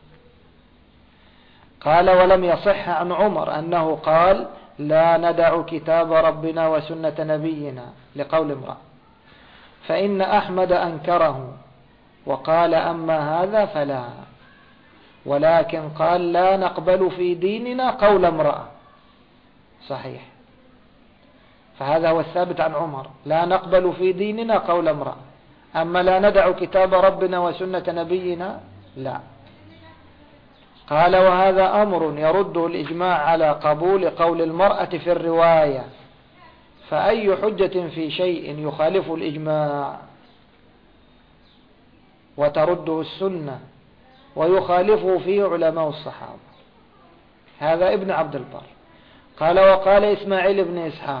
قال ولم يصح عن عمر أنه قال لا ندع كتاب ربنا وسنة نبينا لقول امرأة، فإن أحمد أنكره وقال أما هذا فلا، ولكن قال لا نقبل في ديننا قول امرأة، صحيح. فهذا هو الثابت عن عمر، لا نقبل في ديننا قول امرأة، أما لا ندع كتاب ربنا وسنة نبينا لا. قال وهذا أمر يرده الإجماع على قبول قول المرأة في الرواية، فأي حجة في شيء يخالف الإجماع وترده السنة ويخالفه فيه علماء الصحابة؟ هذا ابن عبد البر. قال وقال إسماعيل بن إسحاق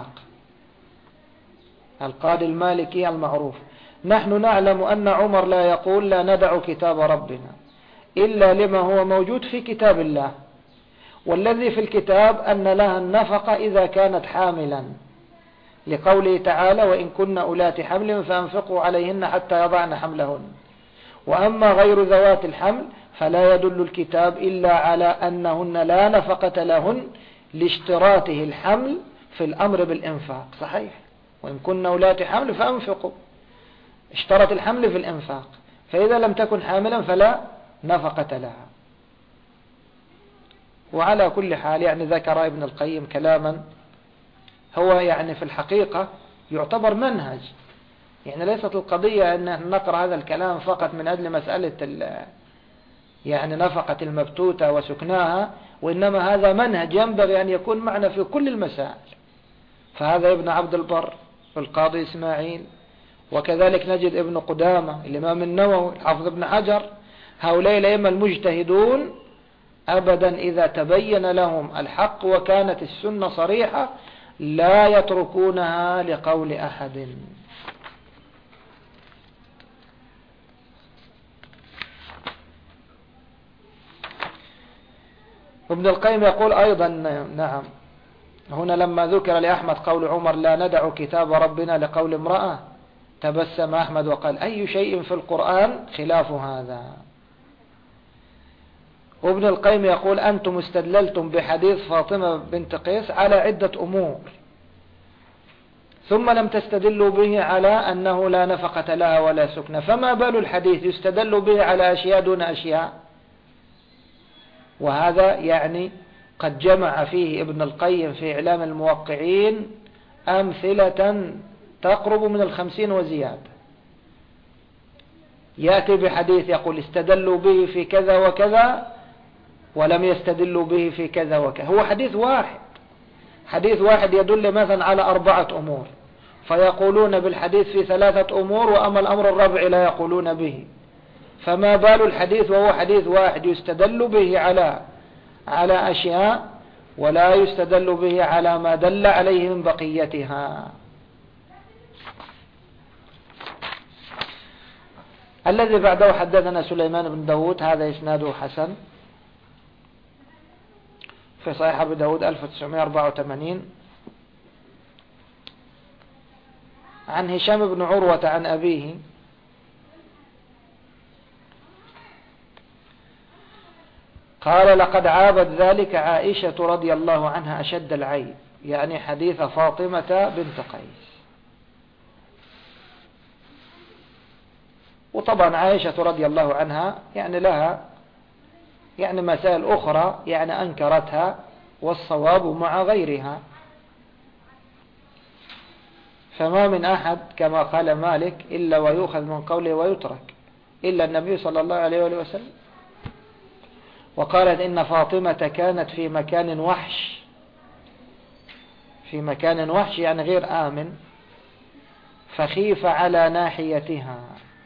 القاضي المالكي المعروف نحن نعلم أن عمر لا يقول لا ندع كتاب ربنا إلا لما هو موجود في كتاب الله، والذي في الكتاب أن لها النفقة إذا كانت حاملا، لقوله تعالى وإن كن أولات حمل فأنفقوا عليهن حتى يضعن حملهن. وأما غير ذوات الحمل فلا يدل الكتاب إلا على أنهن لا نفقة لهن لاشتراطه الحمل في الأمر بالإنفاق، صحيح، وإن كن أولات حمل فأنفقوا، اشترط الحمل في الإنفاق، فإذا لم تكن حاملا فلا نفقة لها. وعلى كل حال يعني ذكر ابن القيم كلاما هو يعني في الحقيقة يعتبر منهج، يعني ليست القضية أن نقرأ هذا الكلام فقط من أجل مسألة يعني نفقة المبتوتة وسكناها، وإنما هذا منهج ينبغي أن يكون معنا في كل المسائل. فهذا ابن عبد البر والقاضي إسماعيل، وكذلك نجد ابن قدامة الإمام النووي الحافظ ابن حجر، هؤلاء الأئمة المجتهدون أبدا إذا تبين لهم الحق وكانت السنة صريحة لا يتركونها لقول أحد. ابن القيم يقول أيضا نعم هنا لما ذكر لأحمد قول عمر لا ندع كتاب ربنا لقول امرأة تبسم أحمد وقال أي شيء في القرآن خلاف هذا. وابن القيم يقول أنتم استدللتم بحديث فاطمة بنت قيس على عدة أمور، ثم لم تستدلوا به على أنه لا نفقة لها ولا سكنة، فما بال الحديث يستدل به على أشياء دون أشياء؟ وهذا يعني قد جمع فيه ابن القيم في إعلام الموقعين أمثلة تقرب من الخمسين وزيادة. يأتي بحديث يقول استدلوا به في كذا وكذا ولم يستدلوا به في كذا وكذا، هو حديث واحد، حديث واحد يدل مثلا على أربعة أمور، فيقولون بالحديث في ثلاثة أمور وأما الأمر الرابع لا يقولون به. فما بال الحديث وهو حديث واحد يستدل به على على أشياء ولا يستدل به على ما دل عليه من بقيتها. الذي بعده حدثنا سليمان بن داود، هذا إسناده حسن في صحيح أبي داود ألف وتسعمائة وأربعة وثمانين، عن هشام بن عروة عن أبيه قال لقد عابت ذلك عائشة رضي الله عنها أشد العيب، يعني حديث فاطمة بنت قيس. وطبعا عائشة رضي الله عنها يعني لها يعني مسائل أخرى يعني أنكرتها، والصواب مع غيرها. فما من أحد كما قال مالك إلا ويؤخذ من قوله ويترك إلا النبي صلى الله عليه وسلم. وقالت إن فاطمة كانت في مكان وحش، في مكان وحش يعني غير آمن، فخيف على ناحيتها،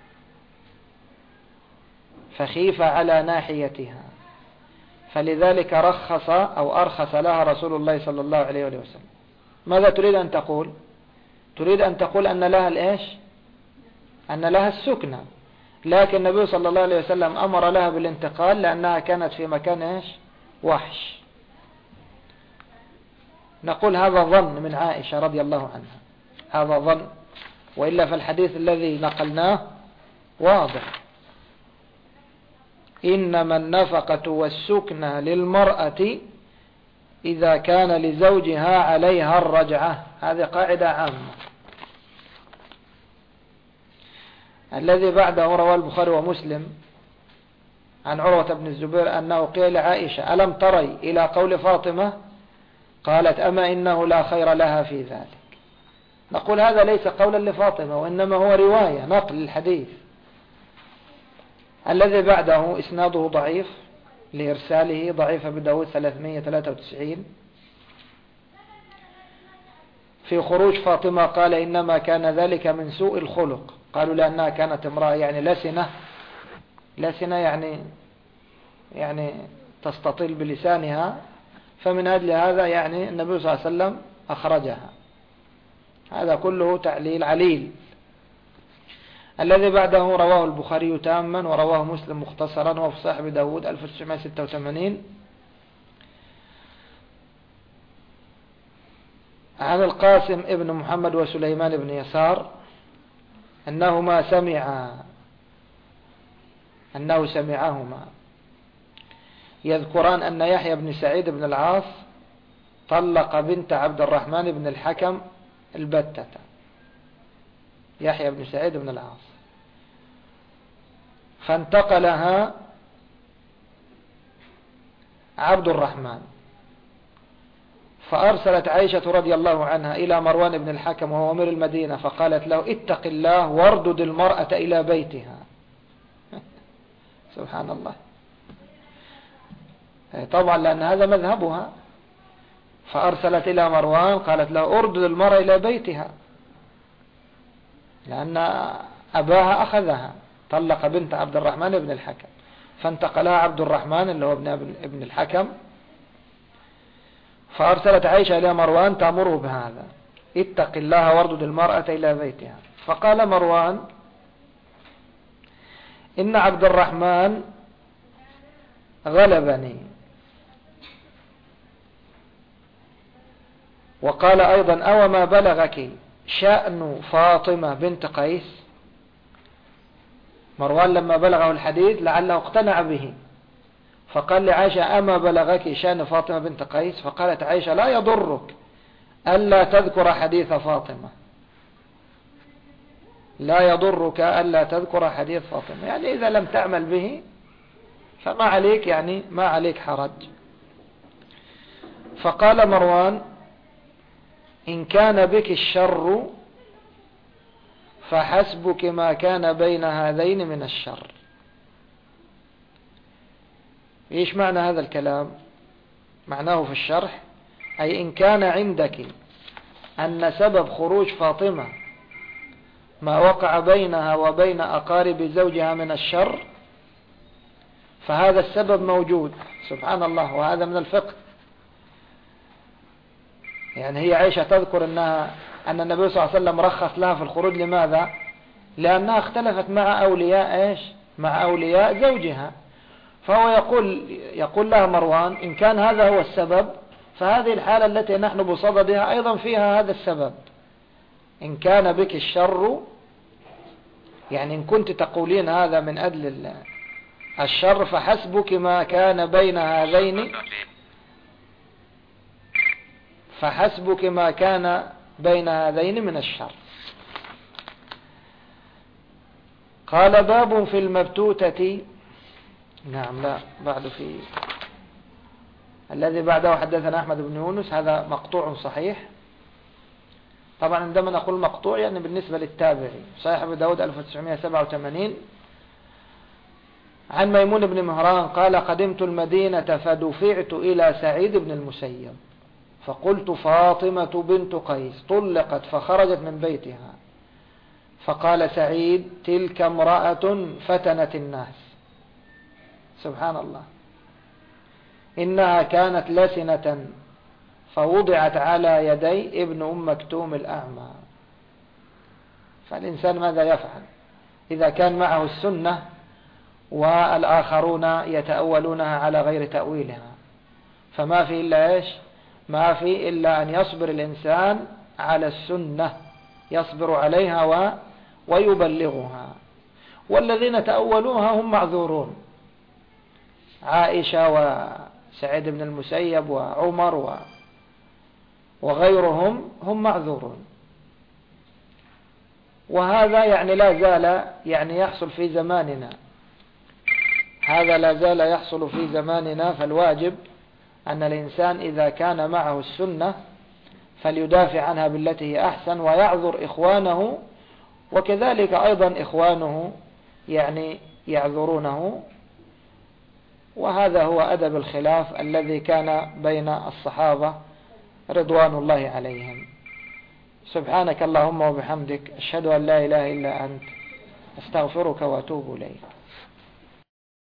فخيف على ناحيتها، فلذلك رخص أو أرخص لها رسول الله صلى الله عليه وسلم. ماذا تريد أن تقول؟ تريد أن تقول أن لها الإيش؟ أن لها السكنة، لكن النبي صلى الله عليه وسلم أمر لها بالانتقال لأنها كانت في مكان إيش؟ وحش. نقول هذا ظن من عائشة رضي الله عنها، هذا ظن، وإلا فالحديث الذي نقلناه واضح. إنما النفقة والسكنة للمرأة إذا كان لزوجها عليها الرجعة. هذه قاعدة عامة. الذي بعده رواه البخاري ومسلم عن عروة بن الزبير أنه قيل لعائشة ألم تري إلى قول فاطمة؟ قالت أما إنه لا خير لها في ذلك. نقول هذا ليس قولا لفاطمة، وإنما هو رواية نقل الحديث. الذي بعده إسناده ضعيف لإرساله، ضعيف أبي داود ثلاثمائة وثلاثة وتسعين. في خروج فاطمة قال إنما كان ذلك من سوء الخلق، قالوا لأنها كانت امرأة يعني لسنة، لسنة يعني يعني تستطيل بلسانها، فمن أجل هذا يعني النبي صلى الله عليه وسلم أخرجها. هذا كله تعليل عليل. الذي بعده رواه البخاري تاما ورواه مسلم مختصرا وفي صحيح داود ألف وتسعمائة وستة وثمانين عن القاسم ابن محمد وسليمان بن يسار أنهما سمعا أنه سمعهما يذكران أن يحيى بن سعيد بن العاص طلق بنت عبد الرحمن بن الحكم البتة. يحيى بن سعيد بن العاص فانتقلها عبد الرحمن، فأرسلت عائشة رضي الله عنها إلى مروان بن الحكم وهو أمير المدينة، فقالت له اتق الله واردد المرأة إلى بيتها. سبحان الله. طبعا لأن هذا مذهبها، فأرسلت إلى مروان قالت له اردد المرأة إلى بيتها، لأن أباها أخذها، طلق بنت عبد الرحمن بن الحكم، فانتقلها عبد الرحمن اللي هو ابن الحكم، فأرسلت عائشة إلى مروان تأمره بهذا، اتق الله واردد المرأة إلى بيتها. فقال مروان إن عبد الرحمن غلبني. وقال أيضا أو ما بلغك شأن فاطمة بنت قيس. مروان لما بلغه الحديث لعله اقتنع به، فقال لعائشة أما بلغك شأن فاطمة بنت قيس؟ فقالت عائشة لا يضرك ألا تذكر حديث فاطمة، لا يضرك ألا تذكر حديث فاطمة، يعني إذا لم تعمل به فما عليك، يعني ما عليك حرج. فقال مروان إن كان بك الشر فحسبك ما كان بين هذين من الشر. إيش معنى هذا الكلام؟ معناه في الشرح أي إن كان عندك أن سبب خروج فاطمة ما وقع بينها وبين أقارب زوجها من الشر، فهذا السبب موجود. سبحان الله. وهذا من الفقه. يعني هي عائشة تذكر أنها أن النبي صلى الله عليه وسلم رخص لها في الخروج. لماذا؟ لأنها اختلفت مع أولياء إيش؟ مع أولياء زوجها. فهو يقول يقول لها مروان إن كان هذا هو السبب، فهذه الحالة التي نحن بصددها أيضا فيها هذا السبب. إن كان بك الشر، يعني إن كنت تقولين هذا من أجل الشر فحسبك ما كان بين هذين فحسبك ما كان بين هذين من الشر. قال باب في المبتوتة. نعم، لا بعد في الذي بعده حدثنا أحمد بن يونس، هذا مقطوع صحيح. طبعا عندما نقول مقطوع يعني بالنسبة للتابعي. صحيح أبو داود ألف وتسعمائة وسبعة وثمانين عن ميمون بن مهران قال قدمت المدينة فدفعت إلى سعيد بن المسيب فقلت فاطمة بنت قيس طلقت فخرجت من بيتها، فقال سعيد تلك امرأة فتنت الناس. سبحان الله، إنها كانت لسنة فوضعت على يدي ابن أم مكتوم الأعمى. فالإنسان ماذا يفعل إذا كان معه السنة والآخرون يتأولونها على غير تأويلها؟ فما في إلا إيش؟ ما في إلا أن يصبر الإنسان على السنة، يصبر عليها و... ويبلغها. والذين تأولوها هم معذورون، عائشة وسعيد بن المسيب وعمر و... وغيرهم هم معذورون. وهذا يعني لا زال يعني يحصل في زماننا، هذا لا زال يحصل في زماننا. فالواجب أن الإنسان إذا كان معه السنة فليدافع عنها بالتي هي أحسن ويعذر إخوانه، وكذلك أيضا إخوانه يعني يعذرونه. وهذا هو أدب الخلاف الذي كان بين الصحابة رضوان الله عليهم. سبحانك اللهم وبحمدك، أشهد أن لا إله إلا أنت، أستغفرك وأتوب إليك.